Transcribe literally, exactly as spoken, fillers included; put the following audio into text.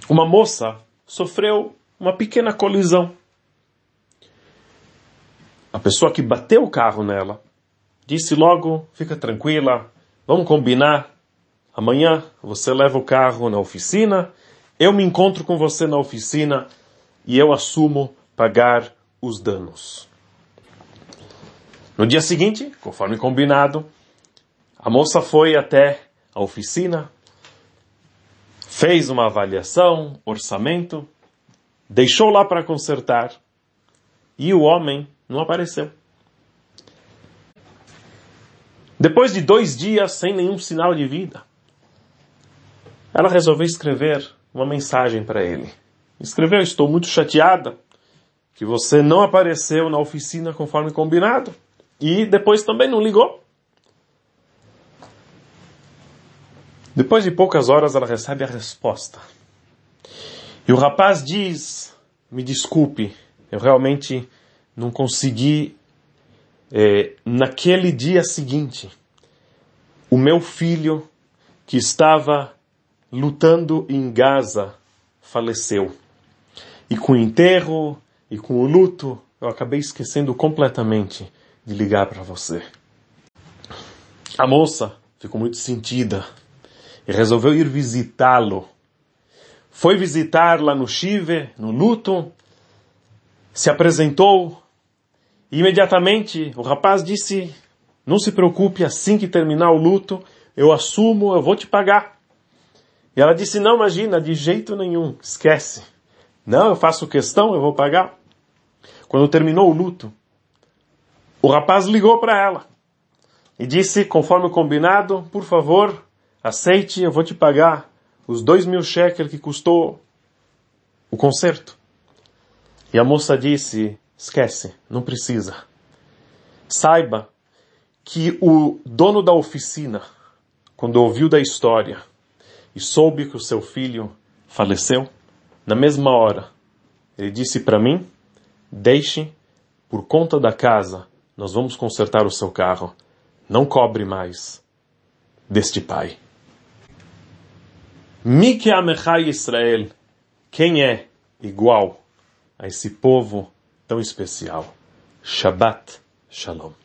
uma moça sofreu uma pequena colisão. A pessoa que bateu o carro nela disse logo, fica tranquila, vamos combinar, amanhã você leva o carro na oficina, eu me encontro com você na oficina e eu assumo pagar os danos. No dia seguinte, conforme combinado, a moça foi até a oficina, fez uma avaliação, orçamento, deixou lá para consertar e o homem não apareceu. Depois de dois dias sem nenhum sinal de vida, ela resolveu escrever uma mensagem para ele. Escreveu, estou muito chateada que você não apareceu na oficina conforme combinado. E depois também não ligou. Depois de poucas horas ela recebe a resposta. E o rapaz diz, me desculpe, eu realmente não consegui, é, naquele dia seguinte, o meu filho que estava lutando em Gaza faleceu. E com o enterro e com o luto, eu acabei esquecendo completamente de ligar para você. A moça ficou muito sentida e resolveu ir visitá-lo. Foi visitar lá no Shiva, no luto, se apresentou e imediatamente o rapaz disse, não se preocupe, assim que terminar o luto, eu assumo, eu vou te pagar. E ela disse, não, imagina, de jeito nenhum, esquece. Não, eu faço questão, eu vou pagar. Quando terminou o luto, o rapaz ligou para ela e disse, conforme combinado, por favor, aceite, eu vou te pagar os dois mil shekels que custou o concerto. E a moça disse, esquece, não precisa. Saiba que o dono da oficina, quando ouviu da história e soube que o seu filho faleceu, na mesma hora, ele disse para mim, deixe, por conta da casa, nós vamos consertar o seu carro. Não cobre mais deste pai. Mi que amechai Israel, quem é igual a esse povo tão especial? Shabbat Shalom.